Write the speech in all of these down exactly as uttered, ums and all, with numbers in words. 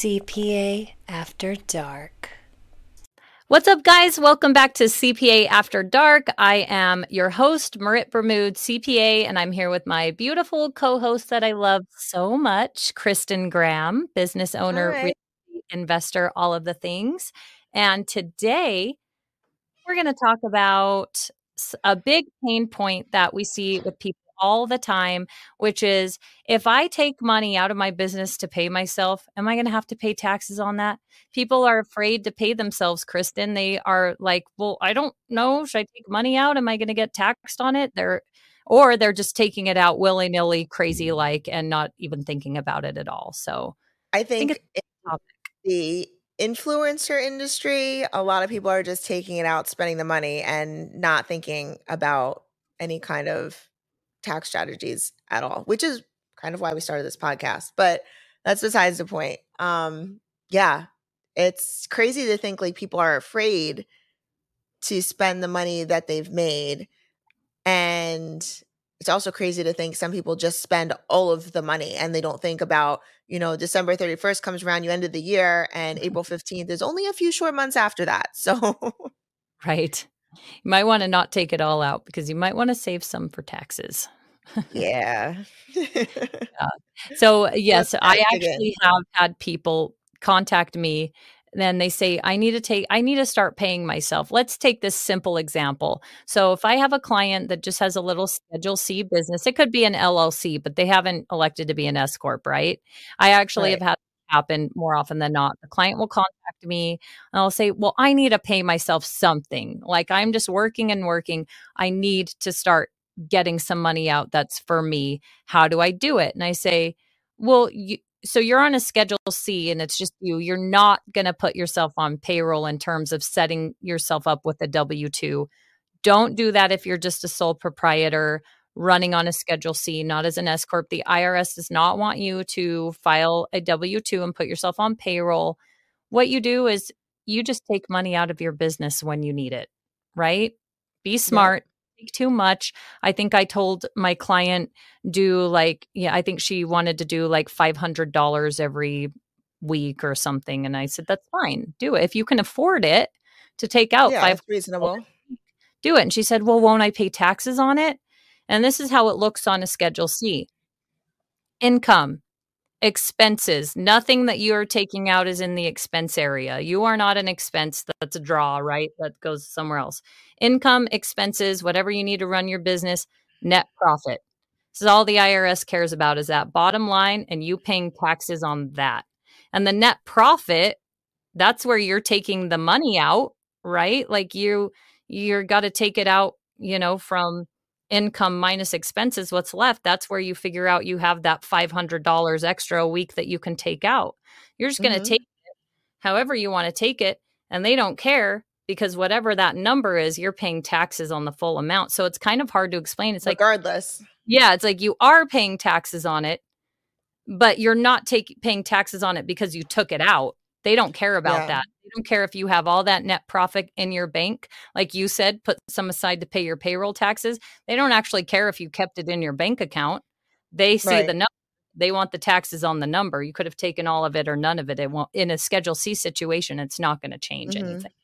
C P A After Dark. What's up, guys? Welcome back to C P A After Dark. I am your host, Marit Bermude, C P A, and I'm here with my beautiful co-host that I love so much, Kristen Graham, business owner, All right. real estate investor, all of the things. And today, we're going to talk about s- a big pain point that we see with people all the time, which is if I take money out of my business to pay myself, am I going to have to pay taxes on that? People are afraid to pay themselves, Kristen. They are like, well, I don't know. Should I take money out? Am I going to get taxed on it? They're or they're just taking it out willy-nilly, crazy like, and not even thinking about it at all. So I I think think it's in a topic. the influencer industry, a lot of people are just taking it out, spending the money, and not thinking about any kind of tax strategies at all, which is kind of why we started this podcast. But that's besides the point. Um, yeah, it's crazy to think like people are afraid to spend the money that they've made. And it's also crazy to think some people just spend all of the money and they don't think about, you know, December thirty-first comes around, you ended the year, and April fifteenth is only a few short months after that. So, Right. You might want to not take it all out because you might want to save some for taxes. yeah. Yeah. So, yes, Let's I dive actually in. have had people contact me. Then they say, I need to take, I need to start paying myself. Let's take this simple example. So, if I have a client that just has a little Schedule C business, it could be an L L C, but they haven't elected to be an S Corp, right? I actually have Right. had it happen more often than not. The client will contact me and I'll say, well, I need to pay myself something. Like I'm just working and working. I need to start getting some money out that's for me. How do I do it? And I say, well, you, so you're on a Schedule C and it's just you. You're not going to put yourself on payroll in terms of setting yourself up with a W two. Don't do that if you're just a sole proprietor running on a Schedule C, not as an S Corp. The I R S does not want you to file a W two and put yourself on payroll. What you do is you just take money out of your business when you need it, right? Be Yep. smart. Take too much. I think I told my client do like, yeah, I think she wanted to do like five hundred dollars every week or something. And I said, that's fine. Do it. If you can afford it to take out Yeah, it's five hundred dollars, reasonable. do it. And she said, well, won't I pay taxes on it? And this is how it looks on a Schedule C. Income, expenses, nothing that you're taking out is in the expense area. You are not an expense that's a draw, right? That goes somewhere else. Income, expenses, whatever you need to run your business, net profit. This is all the I R S cares about is that bottom line and you paying taxes on that. And the net profit, that's where you're taking the money out, right? Like you you're got to take it out, you know, from income minus expenses, what's left. That's where you figure out you have that five hundred dollars extra a week that you can take out. You're just going to Hmm. take it however you want to take it and they don't care because whatever that number is, you're paying taxes on the full amount. So it's kind of hard to explain. It's like, Regardless. yeah, it's like you are paying taxes on it, but you're not taking paying taxes on it because you took it out. They don't care about Yeah. that. They don't care if you have all that net profit in your bank. Like you said, put some aside to pay your payroll taxes. They don't actually care if you kept it in your bank account. They see the Right. number. They want the taxes on the number. You could have taken all of it or none of it. It won't, in a Schedule C situation, it's not going to change Hmm. anything.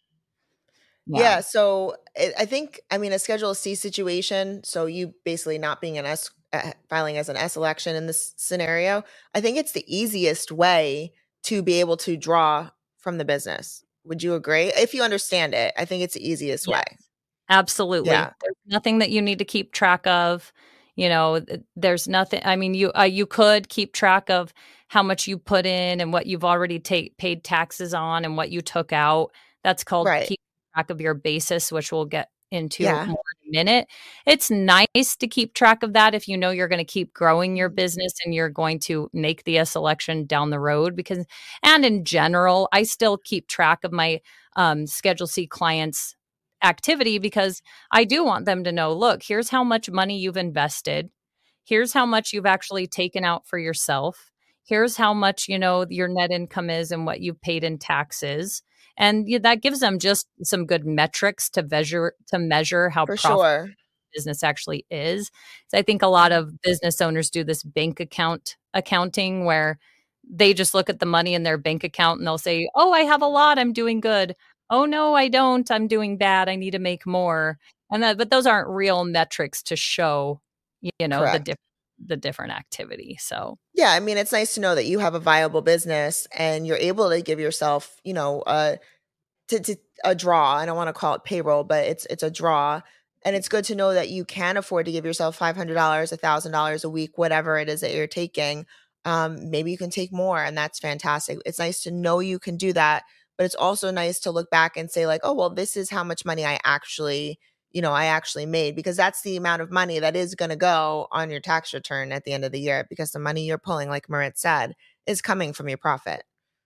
Yeah. Yeah, so it, I think, I mean, a Schedule C situation, so you basically not being an S, uh, filing as an S election in this scenario, I think it's the easiest way to be able to draw from the business. Would you agree? If you understand it, I think it's the easiest Yes. way. Absolutely. Yeah. There's nothing that you need to keep track of. You know, th- there's nothing. I mean, you uh, you could keep track of how much you put in and what you've already ta- paid taxes on and what you took out. That's called Right. keep track of your basis, which we'll get into Yeah. more in a minute. It's nice to keep track of that if you know you're going to keep growing your business and you're going to make the S election down the road. Because, and in general, I still keep track of my um, Schedule C clients' activity because I do want them to know, look, here's how much money you've invested. Here's how much you've actually taken out for yourself. Here's how much, you know, your net income is and what you've paid in taxes. And yeah, that gives them just some good metrics to measure to measure how For profitable sure. business actually is. So I think a lot of business owners do this bank account accounting where they just look at the money in their bank account and they'll say, "Oh, I have a lot. I'm doing good. Oh, no, I don't. I'm doing bad. I need to make more." And that, but those aren't real metrics to show, you know, the Correct. diff- the different activity. So Yeah, I mean, it's nice to know that you have a viable business and you're able to give yourself, you know, a to, to a draw. I don't want to call it payroll, but it's it's a draw. And it's good to know that you can afford to give yourself five hundred dollars, one thousand dollars a week, whatever it is that you're taking. Um, maybe you can take more, and that's fantastic. It's nice to know you can do that, but it's also nice to look back and say like, oh, well, this is how much money I actually, you know, I actually made, because that's the amount of money that is going to go on your tax return at the end of the year, because the money you're pulling, like Marit said, is coming from your profit.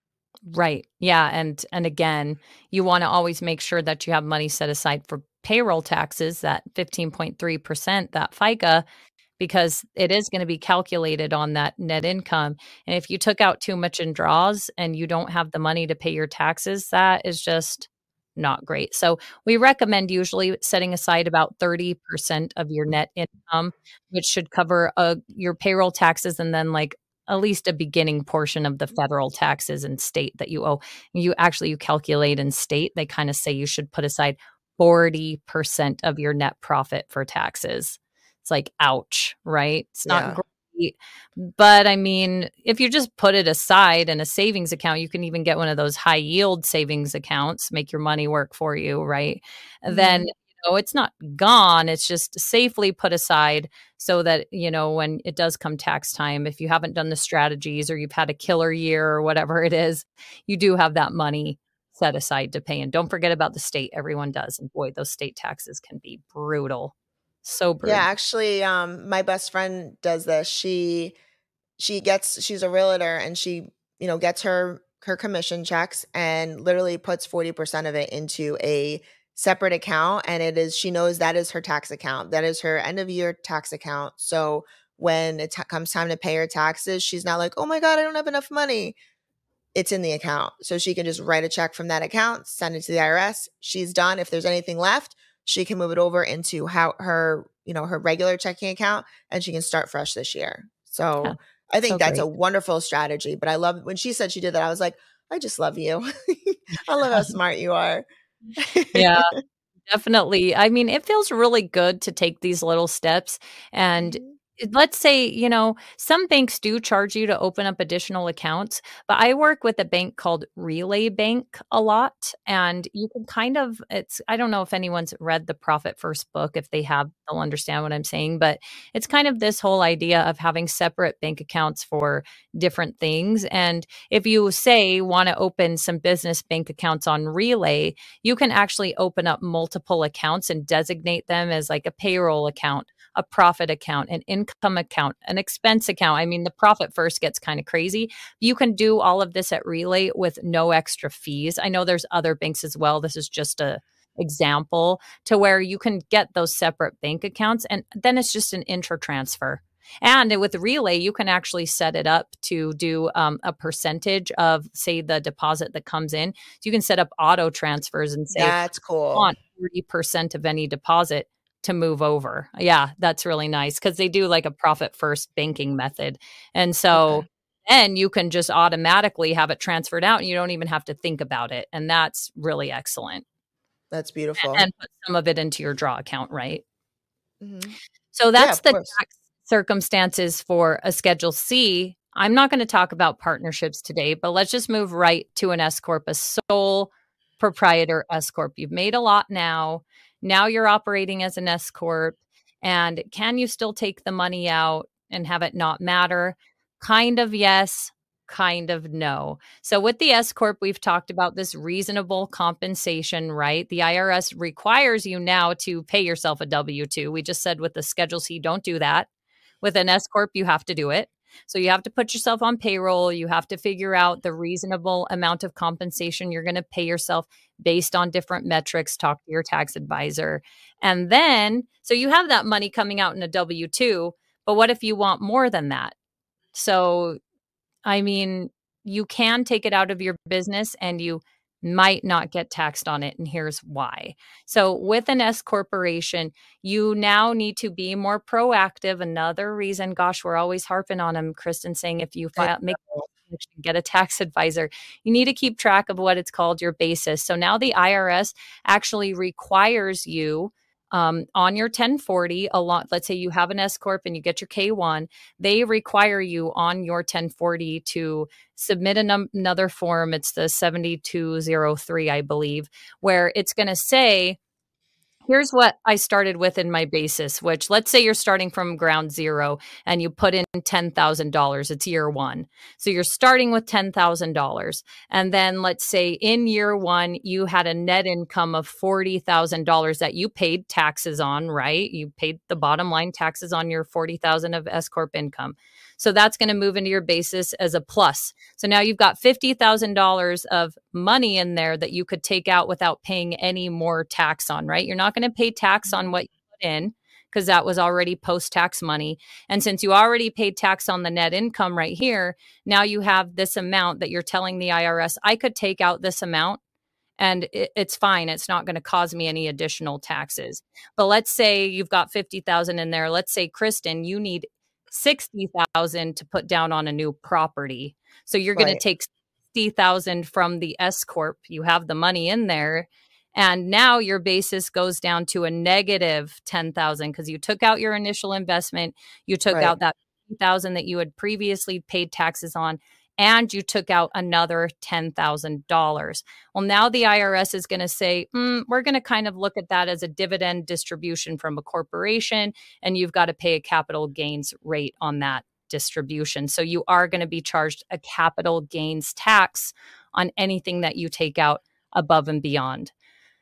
right. Yeah. And and again, you want to always make sure that you have money set aside for payroll taxes, that fifteen point three percent, that FICA, because it is going to be calculated on that net income. And if you took out too much in draws and you don't have the money to pay your taxes, that is just not great. So we recommend usually setting aside about thirty percent of your net income, which should cover uh, your payroll taxes and then like at least a beginning portion of the federal taxes and state that you owe. You actually, you calculate in state, they kind of say you should put aside forty percent of your net profit for taxes. It's like, ouch, right? It's not Yeah. great. But I mean, if you just put it aside in a savings account, you can even get one of those high yield savings accounts, make your money work for you, right? Then, Mhm. you know, it's not gone. It's just safely put aside so that, you know, when it does come tax time, if you haven't done the strategies or you've had a killer year or whatever it is, you do have that money set aside to pay. And don't forget about the state. Everyone does. And boy, those state taxes can be brutal. So Yeah, brutal. actually, um, my best friend does this. She she gets she's a realtor, and she, you know, gets her her commission checks and literally puts forty percent of it into a separate account, and it is she knows that is her tax account. That is her end of year tax account. So when it t- comes time to pay her taxes, she's not like, "Oh my god, I don't have enough money." It's in the account. So she can just write a check from that account, send it to the I R S. She's done. If there's anything left, she can move it over into how her, you know, her regular checking account, and she can start fresh this year. Yeah. So I think So that's a great. wonderful strategy. But I love when she said she did that, I was like, I just love you. I love how smart you are. Yeah. Definitely. I mean, it feels really good to take these little steps. And Mhm. it- let's say, you know, some banks do charge you to open up additional accounts, but I work with a bank called Relay Bank a lot. And you can kind of, it's, I don't know if anyone's read the Profit First book. If they have, they'll understand what I'm saying. But it's kind of this whole idea of having separate bank accounts for different things. And if you say want to open some business bank accounts on Relay, you can actually open up multiple accounts and designate them as like a payroll account, a profit account, an income account, an expense account. I mean, the Profit First gets kind of crazy. You can do all of this at Relay with no extra fees. I know there's other banks as well. This is just a example to where you can get those separate bank accounts and then it's just an intra transfer. And with Relay, you can actually set it up to do um, a percentage of, say, the deposit that comes in. So you can set up auto transfers and say, That's cool. want thirty percent of any deposit to move over. Yeah, that's really nice because they do like a profit first banking method. And so Okay. then you can just automatically have it transferred out and you don't even have to think about it. And that's really excellent. That's beautiful. And put some of it into your draw account, right? Mhm. So Yeah, that's of the course. tax circumstances for a Schedule C. I'm not going to talk about partnerships today, but let's just move right to an S Corp, a sole proprietor S Corp. You've made a lot now. Now you're operating as an S Corp. And can you still take the money out and have it not matter? Kind of yes, kind of no. So with the S Corp, we've talked about this reasonable compensation, right? The I R S requires you now to pay yourself a W two. We just said with the Schedule C, don't do that. With an S Corp, you have to do it. So you have to put yourself on payroll. You have to figure out the reasonable amount of compensation you're going to pay yourself based on different metrics. Talk to your tax advisor. And then, so you have that money coming out in a W two, but what if you want more than that? So I mean, you can take it out of your business and you might not get taxed on it. And here's why. So, with an S corporation, you now need to be more proactive. Another reason, gosh, we're always harping on them, Kristen, saying if you I file, make know. jurisdiction, get a tax advisor. You need to keep track of what it's called your basis. So now the I R S actually requires you um, on your ten forty, a lot, let's say you have an S Corp and you get your K one, they require you on your ten forty to submit a num- another form. It's the seventy-two oh three, I believe, where it's going to say, here's what I started with in my basis, which let's say you're starting from ground zero and you put in ten thousand dollars. It's year one. So you're starting with ten thousand dollars. And then let's say in year one, you had a net income of forty thousand dollars that you paid taxes on, right? You paid the bottom line taxes on your forty thousand dollars of S Corp income. So that's going to move into your basis as a plus. So now you've got fifty thousand dollars of money in there that you could take out without paying any more tax on, right? You're not going to pay tax on what you put in because that was already post-tax money. And since you already paid tax on the net income right here, now you have this amount that you're telling the I R S, I could take out this amount and it, it's fine. It's not going to cause me any additional taxes. But let's say you've got fifty thousand in there. Let's say, Kristen, you need sixty thousand to put down on a new property. So you're right. going to take sixty thousand from the S Corp. You have the money in there. And now your basis goes down to a negative ten thousand because you took out your initial investment. You took right. out that fifty thousand that you had previously paid taxes on, and you took out another ten thousand dollars. Well, now the I R S is going to say, mm, we're going to kind of look at that as a dividend distribution from a corporation, and you've got to pay a capital gains rate on that distribution. So you are going to be charged a capital gains tax on anything that you take out above and beyond.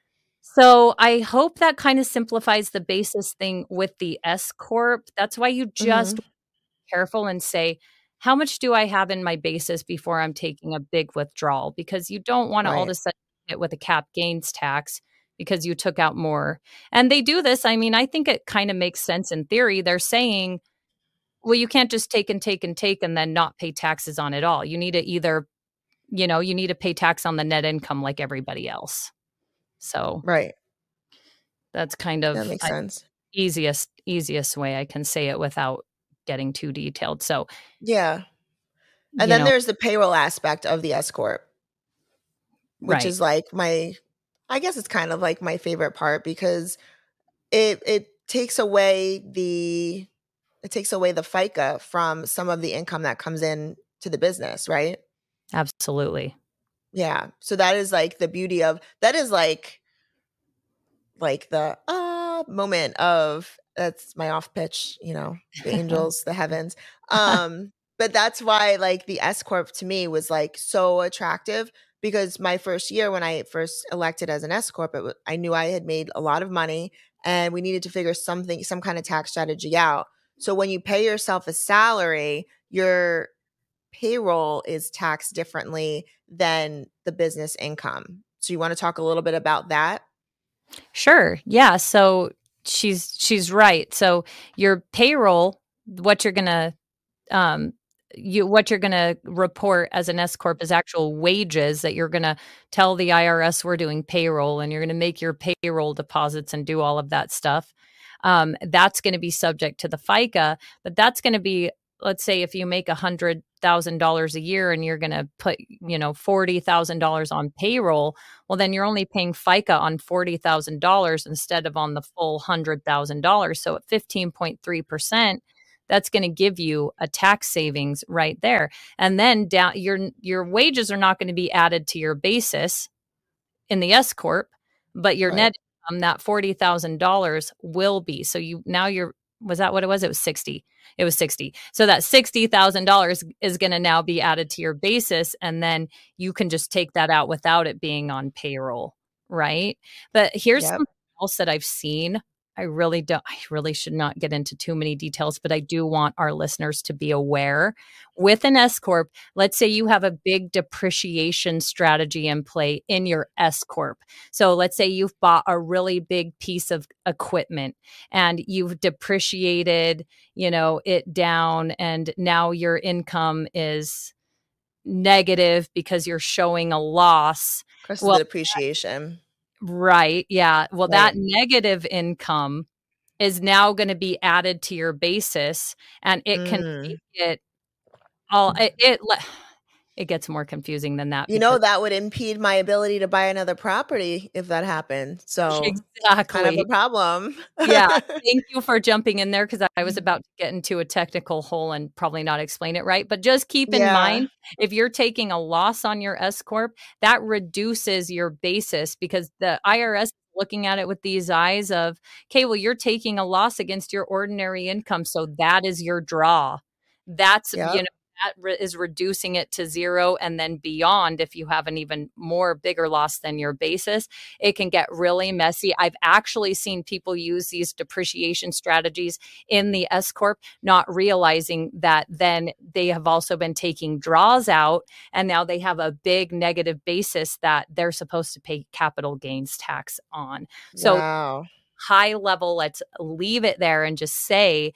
So I hope that kind of simplifies the basis thing with the S Corp. That's why you just mm-hmm. be careful and say, how much do I have in my basis before I'm taking a big withdrawal? Because you don't want to all of a sudden hit with a cap gains tax because you took out more. And they do this. I mean, I think it kind of makes sense in theory. They're saying, well, you can't just take and take and take and then not pay taxes on it all. You need to either, you know, you need to pay tax on the net income like everybody else. So right. That's kind of that makes sense. easiest, easiest way I can say it without getting too detailed. So yeah. And then know. there's the payroll aspect of the S Corp, which right. is like my, I guess it's kind of like my favorite part because it it takes away the, it takes away the FICA from some of the income that comes in to the business, right? Absolutely. Yeah. So that is like the beauty of, that is like, like the ah moment of, that's my off pitch, you know, the angels, the heavens. Um, but that's why like the S Corp to me was like so attractive because my first year when I first elected as an S Corp, it was, I knew I had made a lot of money and we needed to figure something, some kind of tax strategy out. So when you pay yourself a salary, your payroll is taxed differently than the business income. So you want to talk a little bit about that? Sure. Yeah. So she's she's right. So your payroll, what you're gonna um you what you're gonna report as an S Corp is actual wages that you're gonna tell the I R S we're doing payroll, and you're gonna make your payroll deposits and do all of that stuff. Um, that's going to be subject to the FICA, but that's going to be, let's say if you make a hundred thousand dollars a year and you're going to put, you know, forty thousand dollars on payroll, well, then you're only paying FICA on forty thousand dollars instead of on the full hundred thousand dollars. So at fifteen point three percent, that's going to give you a tax savings right there. And then down your, your wages are not going to be added to your basis in the S Corp, but your right. net income, that forty thousand dollars will be. So you, now you're, was that what it was? It was sixty. It was sixty. So that sixty thousand dollars is going to now be added to your basis. And then you can just take that out without it being on payroll. Right. But here's yep. something else that I've seen. I really don't, I really should not get into too many details, but I do want our listeners to be aware with an S Corp. Let's say you have a big depreciation strategy in play in your S Corp. So let's say you've bought a really big piece of equipment and you've depreciated, you know, it down, and now your income is negative because you're showing a loss. Because well, of the depreciation. Right. Yeah. Well, right. that negative income is now going to be added to your basis, and it can mm. make it all it, it it gets more confusing than that. You know, that would impede my ability to buy another property if that happened. So Exactly. kind of a problem. Yeah. Thank you for jumping in there because I was about to get into a technical hole and probably not explain it right. But just keep in Yeah. mind, if you're taking a loss on your S corp, that reduces your basis because the I R S is looking at it with these eyes of, okay, well, you're taking a loss against your ordinary income. So that is your draw. That's, Yep. you know, that re- is reducing it to zero and then beyond. If you have an even more bigger loss than your basis, it can get really messy. I've actually seen people use these depreciation strategies in the S corp, not realizing that then they have also been taking draws out and now they have a big negative basis that they're supposed to pay capital gains tax on. So Wow. high level, let's leave it there and just say,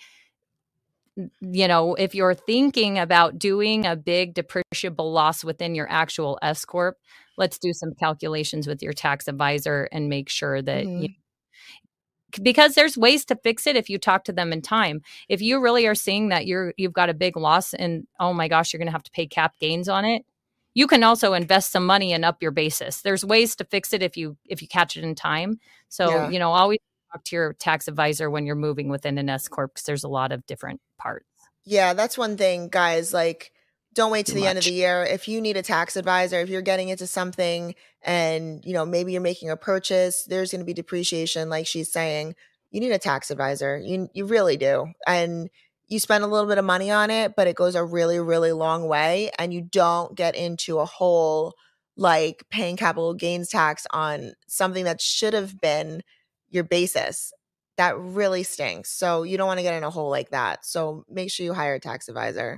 you know, if you're thinking about doing a big depreciable loss within your actual S corp, let's do some calculations with your tax advisor and make sure that Mhm. you, because there's ways to fix it if you talk to them in time. If you really are seeing that you're you've got a big loss and oh my gosh, you're going to have to pay cap gains on it, you can also invest some money and up your basis. There's ways to fix it if you if you catch it in time. So, Yeah. you know, always talk to your tax advisor when you're moving within an S corp because there's a lot of different parts. Yeah, that's one thing, guys. Like, don't wait to Too the end of much. the year. If you need a tax advisor, if you're getting into something and, you know, maybe you're making a purchase, there's going to be depreciation, like she's saying. You need a tax advisor. You you really do. And you spend a little bit of money on it, but it goes a really, really long way. And you don't get into a hole like paying capital gains tax on something that should have been your basis. That really stinks. So you don't want to get in a hole like that. So make sure you hire a tax advisor.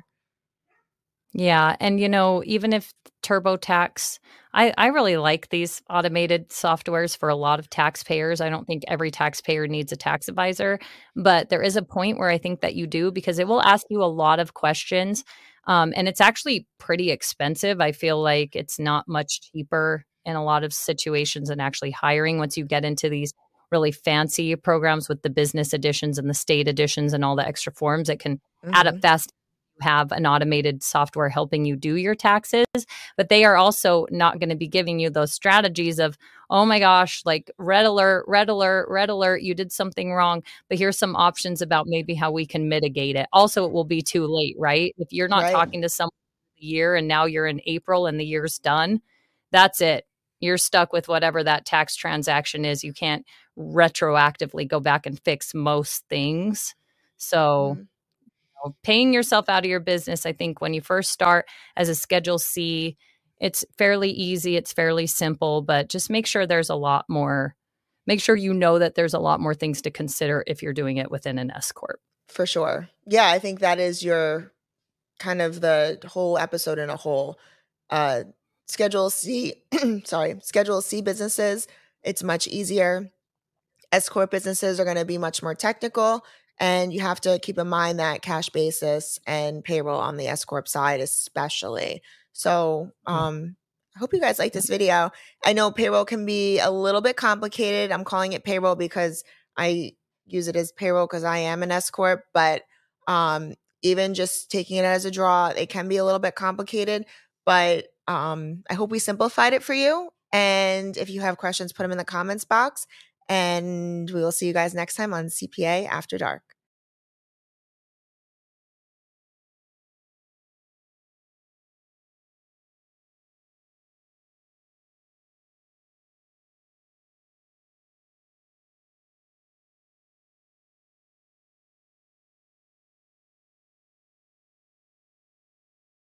Yeah. And, you know, even if TurboTax, I, I really like these automated softwares for a lot of taxpayers. I don't think every taxpayer needs a tax advisor, but there is a point where I think that you do because it will ask you a lot of questions. Um, and it's actually pretty expensive. I feel like it's not much cheaper in a lot of situations than actually hiring once you get into these really fancy programs with the business editions and the state editions and all the extra forms. It can add up Mhm. fast. You have an automated software helping you do your taxes, but they are also not going to be giving you those strategies of, oh my gosh, like red alert, red alert, red alert, you did something wrong. But here's some options about maybe how we can mitigate it. Also, it will be too late, right? If you're not Right. talking to someone for the year and now you're in April and the year's done, that's it. You're stuck with whatever that tax transaction is. You can't retroactively go back and fix most things. So, Mhm. you know, paying yourself out of your business, I think when you first start as a Schedule C, it's fairly easy, it's fairly simple, but just make sure there's a lot more. Make sure you know that there's a lot more things to consider if you're doing it within an S corp. For sure. Yeah, I think that is your kind of the whole episode in a whole. Uh, Schedule C, sorry, Schedule C businesses, it's much easier. S corp businesses are going to be much more technical, and you have to keep in mind that cash basis and payroll on the S corp side, especially. So, um, I hope you guys like this video. I know payroll can be a little bit complicated. I'm calling it payroll because I use it as payroll because I am an S corp, but um, even just taking it as a draw, it can be a little bit complicated. But um, I hope we simplified it for you. And if you have questions, put them in the comments box. And we will see you guys next time on C P A After Dark.